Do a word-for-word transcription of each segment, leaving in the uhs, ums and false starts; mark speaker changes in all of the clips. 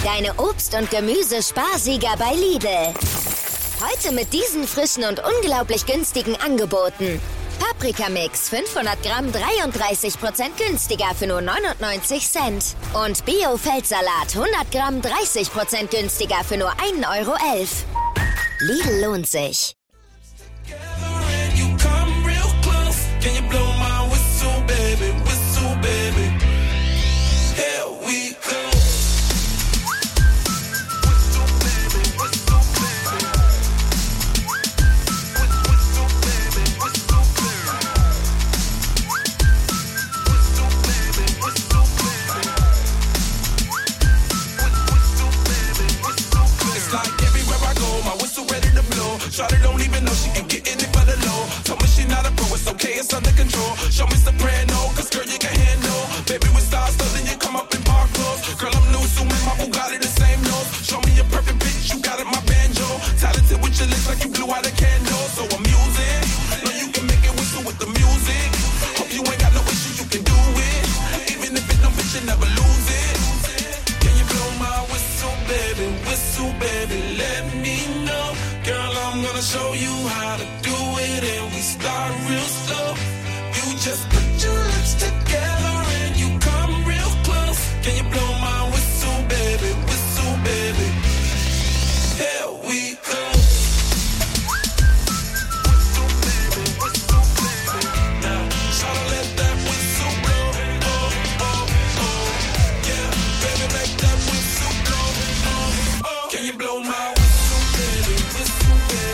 Speaker 1: Deine Obst- und Gemüse-Sparsieger bei Lidl. Heute mit diesen frischen und unglaublich günstigen Angeboten. Paprikamix fünfhundert Gramm dreiunddreißig Prozent günstiger für nur neunundneunzig Cent. Und Bio-Feldsalat hundert Gramm dreißig Prozent günstiger für nur ein Euro elf. Lidl lohnt sich.
Speaker 2: Shawty don't even know she can get in it for the low. Told me she not a pro, it's okay, it's under control. Show me soprano, cause girl you can handle. Baby with stars, so then you come up in park clothes. Girl I'm new, so man, my Bugatti the same nose. Show me a perfect bitch, you got it, my banjo. Talented with your lips like you blew out a candle. So I'm using, know you can make it whistle with the music. Hope you ain't got no issue, you can do it. Even if it don't fit, you never lose it. Can you blow my whistle, baby, whistle, baby, let me know. Girl, I'm gonna show you how to do it, and we start real slow. You just put your lips together and you come real close. Can you blow my whistle, baby, whistle, baby? Here we go. Whistle, baby, whistle, baby. Now, try to let that whistle blow. Oh, oh, oh. Yeah, baby, make that whistle blow. Oh, oh. Can you blow my whistle, baby, whistle?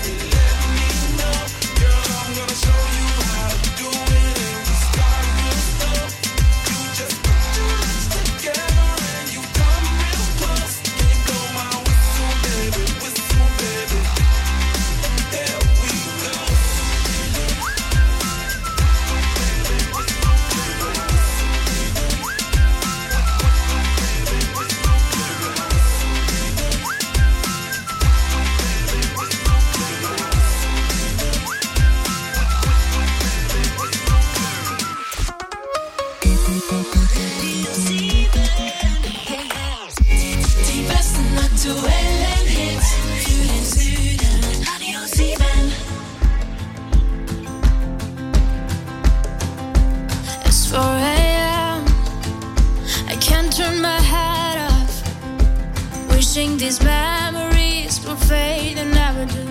Speaker 3: These memories will fade and never do.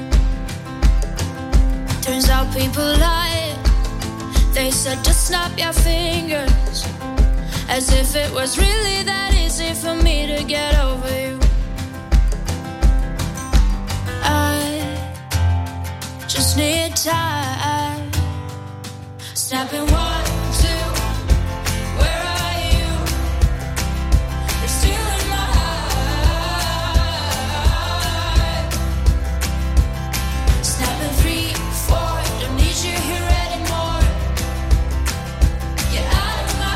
Speaker 3: Turns out people lie. They said just snap your fingers, as if it was really that easy for me to get over you. I just need time. Snapping one, two. Where are you? You're still in my heart. Snapping three, four. Don't need you here anymore. Get out of my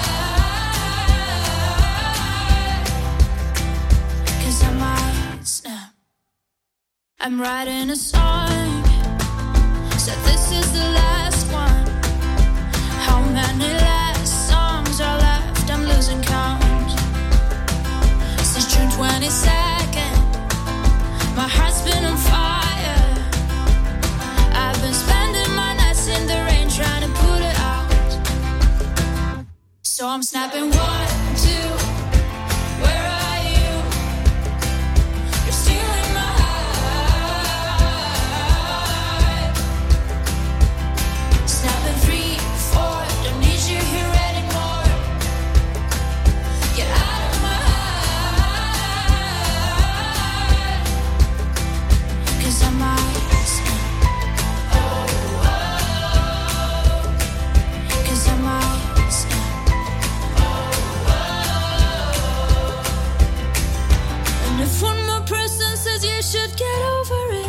Speaker 3: heart. 'Cause I might snap. I'm writing a song. Said this is the last one. How many last songs are left? I'm losing count. Since June twenty-second, my heart's been on fire. I've been spending my nights in the rain trying to put it out. So I'm snapping one, two. Where are you? You're still in my heart. Snapping three, four. Don't need you here anymore. Get out of my heart. 'Cause I might snap. Oh, oh. 'Cause I might snap. Oh, oh. And if one more person says you should get over it,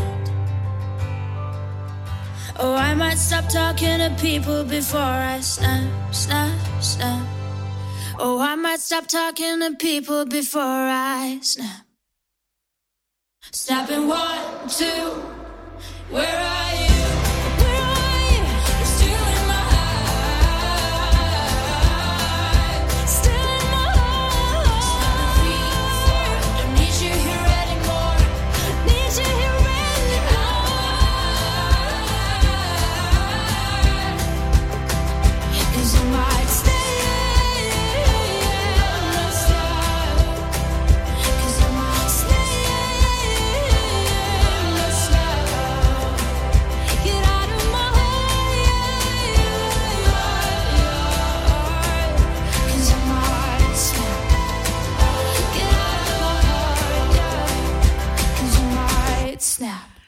Speaker 3: oh, I might stop talking to people before I snap, snap, snap. Oh, I might stop talking to people before I snap. Snapping one, two. Where are you? Where are you? You're still in my heart. Still in my heart. Snapping three, four. Don't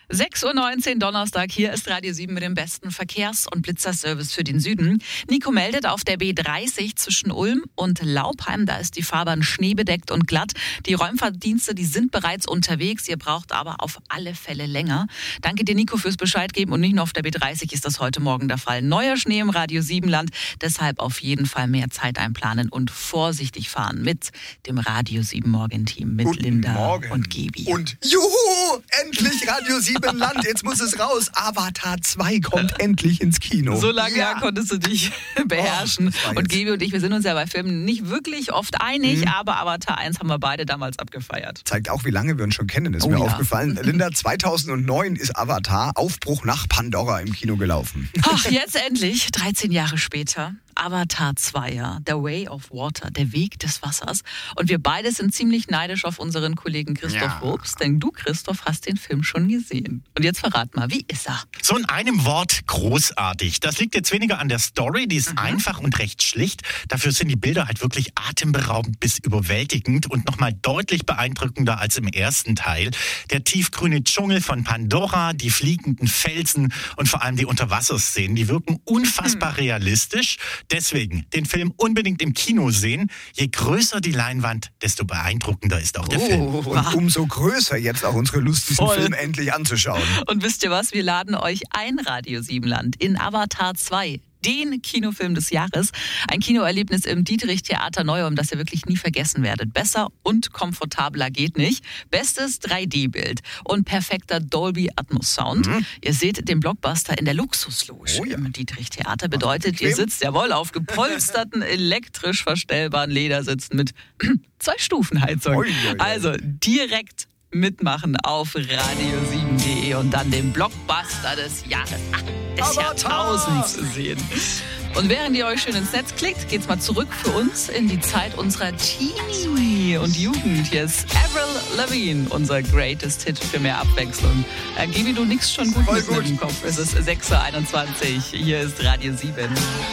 Speaker 4: sechs Uhr neunzehn Donnerstag, hier ist Radio sieben mit dem besten Verkehrs- und Blitzerservice für den Süden. Nico meldet, auf der B dreißig zwischen Ulm und Laupheim, da ist die Fahrbahn schneebedeckt und glatt. Die Räumfahrtdienste, die sind bereits unterwegs, ihr braucht aber auf alle Fälle länger. Danke dir, Nico, fürs Bescheid geben, und nicht nur auf der B dreißig ist das heute Morgen der Fall. Neuer Schnee im Radio sieben Land, deshalb auf jeden Fall mehr Zeit einplanen und vorsichtig fahren mit dem Radio sieben Morgenteam, mit
Speaker 5: Guten
Speaker 4: Linda
Speaker 5: Morgen.
Speaker 4: und Gebi.
Speaker 5: Und juhu, endlich Radio sieben Land, jetzt muss es raus. Avatar zwei kommt endlich ins Kino.
Speaker 4: So lange
Speaker 5: ja.
Speaker 4: ja, konntest du dich beherrschen.
Speaker 5: Oh,
Speaker 4: und Gebi und ich, wir sind uns ja bei Filmen nicht wirklich oft einig,
Speaker 5: mhm.
Speaker 4: aber Avatar eins haben wir beide damals abgefeiert.
Speaker 5: Zeigt auch, wie lange wir uns schon kennen, ist
Speaker 4: Oh
Speaker 5: mir
Speaker 4: ja.
Speaker 5: aufgefallen. Linda, zweitausendneun ist Avatar, Aufbruch nach Pandora im Kino gelaufen.
Speaker 4: Ach, jetzt endlich, dreizehn Jahre später. Avatar zwei, ja. The Way of Water, der Weg des Wassers. Und wir beide sind ziemlich neidisch auf unseren Kollegen Christoph
Speaker 5: Ja.
Speaker 4: Probst, denn du, Christoph, hast den Film schon gesehen. Und jetzt verrat mal, wie ist er?
Speaker 6: So in einem Wort großartig. Das liegt jetzt weniger an der Story, die ist mhm. einfach und recht schlicht. Dafür sind die Bilder halt wirklich atemberaubend bis überwältigend und nochmal deutlich beeindruckender als im ersten Teil. Der tiefgrüne Dschungel von Pandora, die fliegenden Felsen und vor allem die Unterwasserszenen, die wirken unfassbar mhm. realistisch. Deswegen den Film unbedingt im Kino sehen. Je größer die Leinwand, desto beeindruckender ist auch der
Speaker 4: Oh.
Speaker 6: Film.
Speaker 5: Und umso größer jetzt auch unsere Lust, diesen
Speaker 4: Voll.
Speaker 5: Film endlich anzuschauen.
Speaker 4: Und wisst ihr was? Wir laden euch ein, Radio sieben Land, in Avatar zwei. Den Kinofilm des Jahres. Ein Kinoerlebnis im Dietrich-Theater Neu-Ulm, das ihr wirklich nie vergessen werdet. Besser und komfortabler geht nicht. Bestes drei D Bild und perfekter Dolby Atmos Sound. Mhm. Ihr seht den Blockbuster in der Luxusloge
Speaker 5: Oh ja.
Speaker 4: im Dietrich-Theater. Bedeutet,
Speaker 5: bequem.
Speaker 4: ihr sitzt jawohl auf gepolsterten, elektrisch verstellbaren Ledersitzen mit zwei Stufen Heizung.
Speaker 5: Ui, ui, ui.
Speaker 4: Also direkt mitmachen auf radio sieben punkt de und dann den Blockbuster des Jahres, ach, des Jahrtausends sehen. Und während ihr euch schön ins Netz klickt, geht's mal zurück für uns in die Zeit unserer Teenie und Jugend. Hier ist Avril Lavigne, unser Greatest Hit für mehr Abwechslung. Äh, Gibi, du nix schon gut
Speaker 5: Voll
Speaker 4: mit
Speaker 5: gut.
Speaker 4: im Kopf. Es ist sechs Uhr einundzwanzig. Hier ist Radio sieben.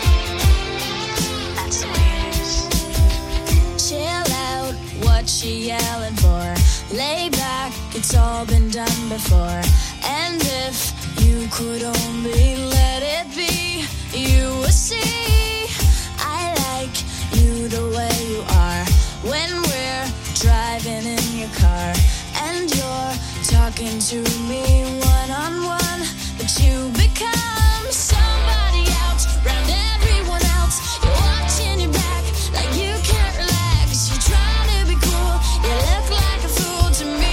Speaker 3: Chill out, what she yelling for? Lay back, it's all been done before. And if you could only let it be, you would see I like you the way you are. When we're driving in your car and you're talking to me one on one, but you become somebody else round everyone else. You're watching your back like you can't relax. You're trying to be cool, you look like a fool to me.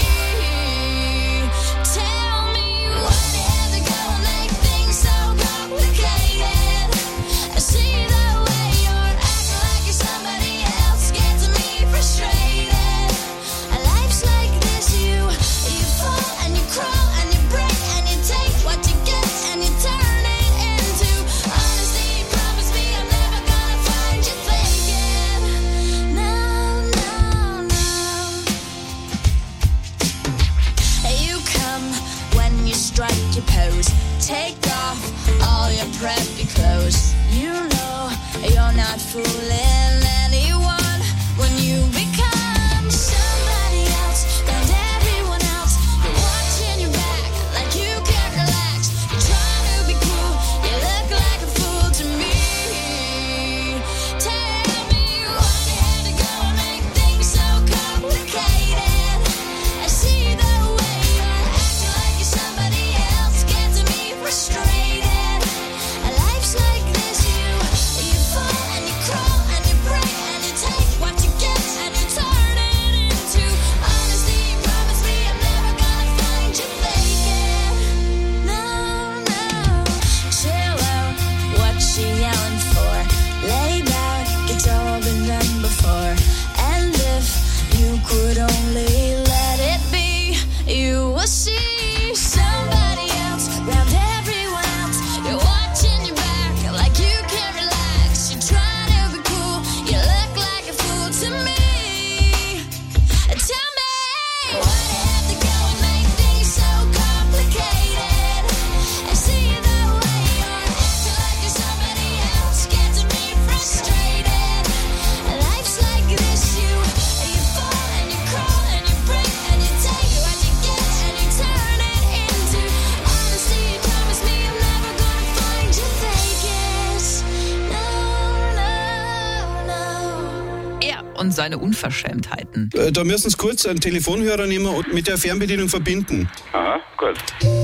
Speaker 3: Tell me what had to go make things so complicated. I see the way you're acting like you're somebody else, gets me frustrated. Life's like this, you you fall and you crawl and you break and you take what you get and you turn it into honesty. Promise me I'm never gonna find you faking. No, no, no. You come when you strike your pose. Take off all your preppy clothes. You know you're not fooling anyone when you become somebody else and everyone else. You're watching your back like you can't relax. You're trying to be cool, you look like a fool to me. Tell me what had to go and make things so complicated. I see the way you're acting like you're somebody else, gets me frustrated. Life's like this, you you fall and you crawl and you
Speaker 4: und seine Unverschämtheiten.
Speaker 7: Äh, da müssen Sie kurz einen Telefonhörer nehmen und mit der Fernbedienung verbinden.
Speaker 8: Aha, gut.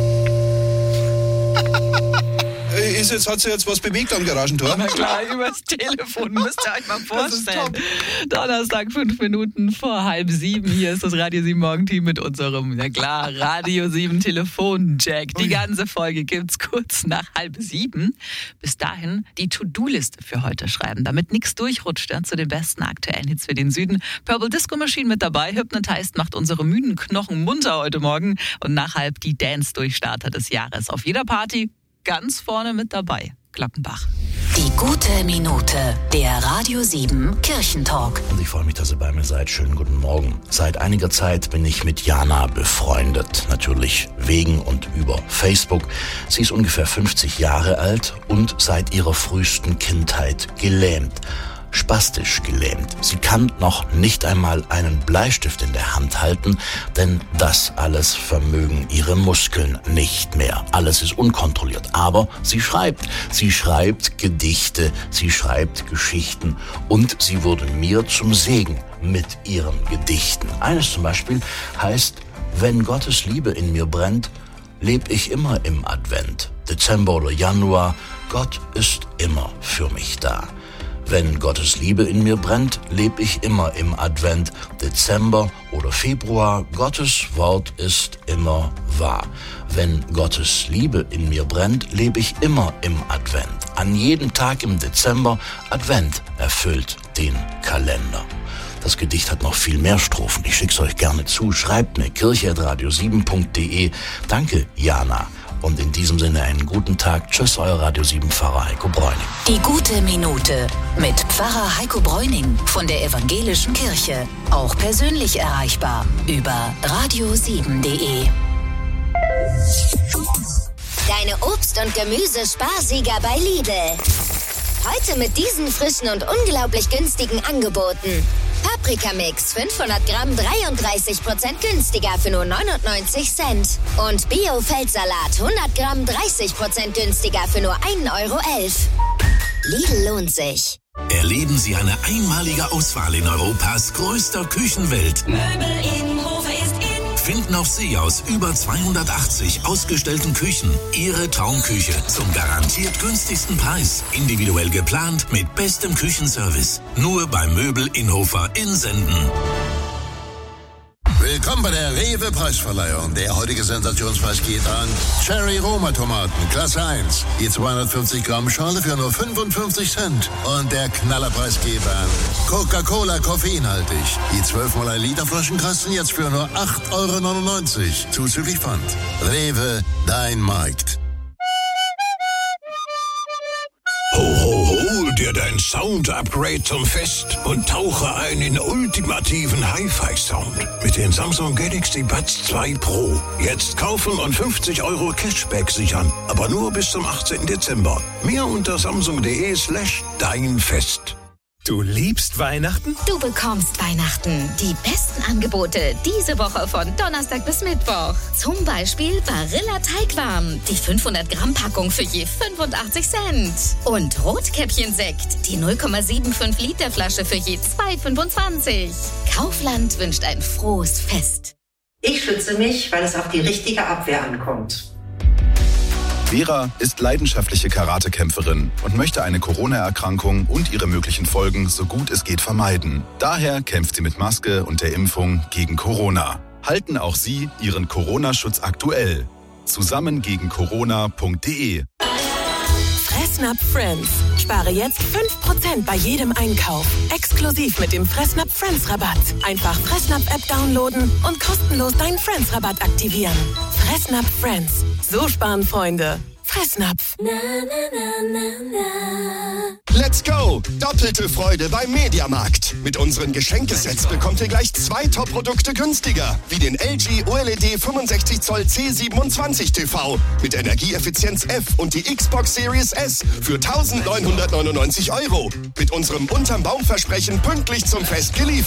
Speaker 7: Ist jetzt, hat sich jetzt was bewegt am Garagentor?
Speaker 4: Na klar, übers Telefon, müsst ihr euch mal vorstellen. Donnerstag, fünf Minuten vor halb sieben. Hier ist das Radio sieben Morgenteam mit unserem, na klar, Radio sieben Telefon-Jack. Die ganze Folge gibt's kurz nach halb sieben. Bis dahin die To-Do-Liste für heute schreiben, damit nichts durchrutscht, ja, zu den besten aktuellen Hits für den Süden. Purple Disco Machine mit dabei. Hypnotized macht unsere müden Knochen munter heute Morgen. Und nach halb die Dance-Durchstarter des Jahres. Auf jeder Party ganz vorne mit dabei. Glockenbach.
Speaker 9: Die gute Minute, der Radio sieben Kirchentalk.
Speaker 10: Und ich freue mich, dass ihr bei mir seid. Schönen guten Morgen. Seit einiger Zeit bin ich mit Jana befreundet. Natürlich wegen und über Facebook. Sie ist ungefähr fünfzig Jahre alt und seit ihrer frühesten Kindheit gelähmt. Spastisch gelähmt. Sie kann noch nicht einmal einen Bleistift in der Hand halten, denn das alles vermögen ihre Muskeln nicht mehr. Alles ist unkontrolliert. Aber sie schreibt. Sie schreibt Gedichte, sie schreibt Geschichten und sie wurde mir zum Segen mit ihren Gedichten. Eines zum Beispiel heißt: Wenn Gottes Liebe in mir brennt, leb ich immer im Advent. Dezember oder Januar, Gott ist immer für mich da. Wenn Gottes Liebe in mir brennt, leb ich immer im Advent. Dezember oder Februar, Gottes Wort ist immer wahr. Wenn Gottes Liebe in mir brennt, lebe ich immer im Advent. An jedem Tag im Dezember, Advent erfüllt den Kalender. Das Gedicht hat noch viel mehr Strophen. Ich schick's euch gerne zu. Schreibt mir kirche at radio sieben punkt de. Danke, Jana. Und in diesem Sinne einen guten Tag. Tschüss, euer Radio sieben Pfarrer Heiko Bräuning.
Speaker 9: Die gute Minute mit Pfarrer Heiko Bräuning von der Evangelischen Kirche. Auch persönlich erreichbar über radio sieben punkt de.
Speaker 1: Deine Obst- und Gemüse-Sparsieger bei Lidl. Heute mit diesen frischen und unglaublich günstigen Angeboten. Paprikamix fünfhundert Gramm dreiunddreißig Prozent günstiger für nur neunundneunzig Cent. Und Bio-Feldsalat hundert Gramm dreißig Prozent günstiger für nur ein Euro elf. Lidl lohnt sich.
Speaker 11: Erleben Sie eine einmalige Auswahl in Europas größter Küchenwelt.
Speaker 3: Möbel in Hofe ist in.
Speaker 11: Finden auf See aus über zweihundertachtzig ausgestellten Küchen Ihre Traumküche zum garantiert günstigsten Preis. Individuell geplant mit bestem Küchenservice. Nur bei Möbel Inhofer in Senden.
Speaker 12: Willkommen bei der Rewe Preisverleihung. Der heutige Sensationspreis geht an Cherry Roma Tomaten, Klasse eins. Je zweihundertfünfzig Gramm Schale für nur fünfundfünfzig Cent. Und der Knallerpreis geht an Coca-Cola koffeinhaltig. Je zwölf mal ein Liter Flaschenkasten jetzt für nur acht Euro neunundneunzig. Zuzüglich Pfand. Rewe, dein Markt.
Speaker 11: Ho, ho, hol dir dein Sound-Upgrade zum Fest und tauche ein in ultimativen Hi-Fi-Sound mit den Samsung Galaxy Buds zwei Pro. Jetzt kaufen und fünfzig Euro Cashback sichern, aber nur bis zum achtzehnten Dezember. Mehr unter samsung.de slash dein Fest.
Speaker 13: Du liebst Weihnachten?
Speaker 14: Du bekommst Weihnachten. Die besten Angebote diese Woche von Donnerstag bis Mittwoch. Zum Beispiel Barilla Teigwarm. Die fünfhundert Gramm Packung für je fünfundachtzig Cent. Und Rotkäppchen-Sekt. Die null Komma fünfundsiebzig Liter Flasche für je zwei Euro fünfundzwanzig. Kaufland wünscht ein frohes Fest.
Speaker 15: Ich schütze mich, weil es auf die richtige Abwehr ankommt.
Speaker 16: Vera ist leidenschaftliche Karatekämpferin und möchte eine Corona-Erkrankung und ihre möglichen Folgen so gut es geht vermeiden. Daher kämpft sie mit Maske und der Impfung gegen Corona. Halten auch Sie Ihren Corona-Schutz aktuell. Zusammen gegen Corona punkt de.
Speaker 17: Fressnapf Friends. Spare jetzt fünf Prozent bei jedem Einkauf. Exklusiv mit dem Fressnapf Friends Rabatt. Einfach Fressnapf-App downloaden und kostenlos deinen Friends Rabatt aktivieren. Fressnapf Friends. So sparen Freunde. Fressnapf.
Speaker 18: Na, na, na, na, na. Let's go! Doppelte Freude beim Mediamarkt. Mit unseren Geschenkesets bekommt ihr gleich zwei Top-Produkte günstiger. Wie den L G O L E D fünfundsechzig Zoll C siebenundzwanzig T V mit Energieeffizienz F und die Xbox Series S für eintausendneunhundertneunundneunzig Euro. Mit unserem Unterm Baum Versprechen pünktlich zum Fest geliefert.